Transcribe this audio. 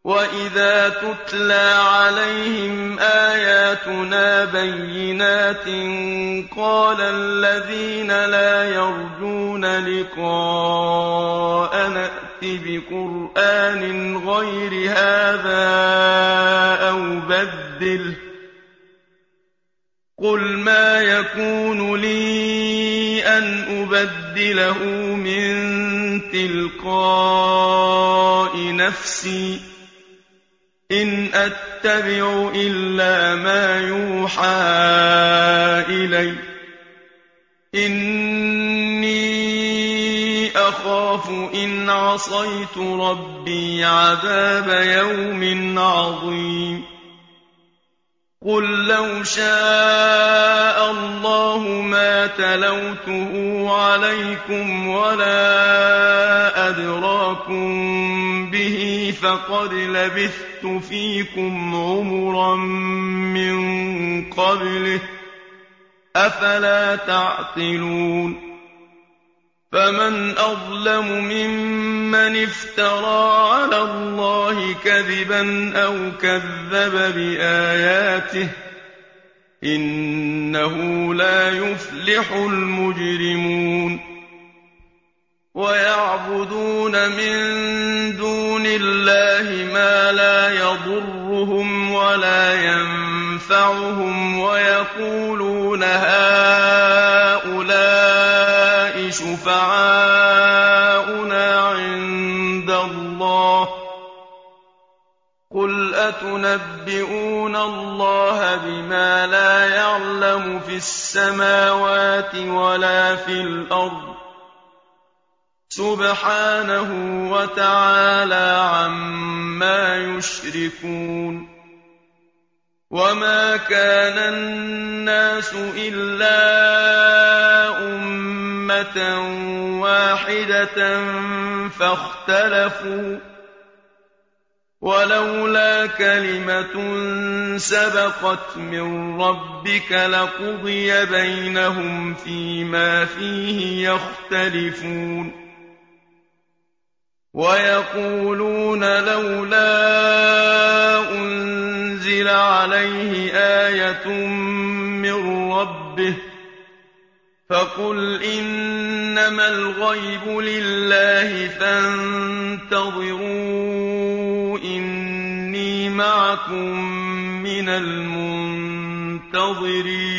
وَإِذَا تُتْلَىٰ عَلَيْهِمْ آيَاتُنَا بَيِّنَاتٍ قَالَ الَّذِينَ لَا يَرْجُونَ لِقَاءَنَا ائْتِ بِقُرْآنٍ غَيْرِ هَٰذَا أَوْ بَدِّلْهُ ۚ قُلْ مَا يَكُونُ لِي أَنْ أُبَدِّلَهُ مِن تِلْقَاءِ نَفْسِي ۖ إِنْ أَتَّبِعُ إِلَّا مَا يُوحَىٰ إِلَيَّ ۖ إِنِّي أَخَافُ إِنْ عَصَيْتُ رَبِّي عَذَابَ يَوْمٍ عَظِيمٍ قُل لَّوْ شَاءَ اللَّهُ مَا تَلَوْتُهُ عَلَيْكُمْ وَلَا أَدْرَاكُم بِهِ ۖ فَقَدْ لَبِثْتُ فِيكُمْ عُمُرًا مِّن قَبْلِهِ ۚ أَفَلَا تَعْقِلُونَ فَمَنْ أَظْلَمُ مِمَّنِ افْتَرَىٰ عَلَى اللَّهِ كَذِبًا أَوْ كَذَّبَ بِآيَاتِهِ ۚ إِنَّهُ لَا يُفْلِحُ الْمُجْرِمُونَ وَيَعْبُدُونَ مِن دُونِ اللَّهِ مَا لَا يَضُرُّهُمْ وَلَا يَنفَعُهُمْ وَيَقُولُونَ هَٰؤُلَاءِ شُفَعَاؤُنَا عِندَ اللَّهِ ۚ قُلْ أَتُنَبِّئُونَ اللَّهَ بِمَا لَا يَعْلَمُ فِي السَّمَاوَاتِ وَلَا فِي الْأَرْضِ ۚ سُبْحَانَهُ وَتَعَالَىٰ عَمَّا يُشْرِكُونَ وَمَا كَانَ النَّاسُ إِلَّا أُمَّةً وَاحِدَةً فَاخْتَلَفُوا ۚ وَلَوْلَا كَلِمَةٌ سَبَقَتْ مِن رَّبِّكَ لَقُضِيَ بَيْنَهُمْ فِيمَا فِيهِ يَخْتَلِفُونَ وَيَقُولُونَ لَوْلَا أُنزِلَ عَلَيْهِ آيَةٌ مِّن رَّبِّهِ ۖ فَقُلْ إِنَّمَا الْغَيْبُ لِلَّهِ فَانتَظِرُوا إِنِّي مَعَكُم مِّنَ الْمُنتَظِرِينَ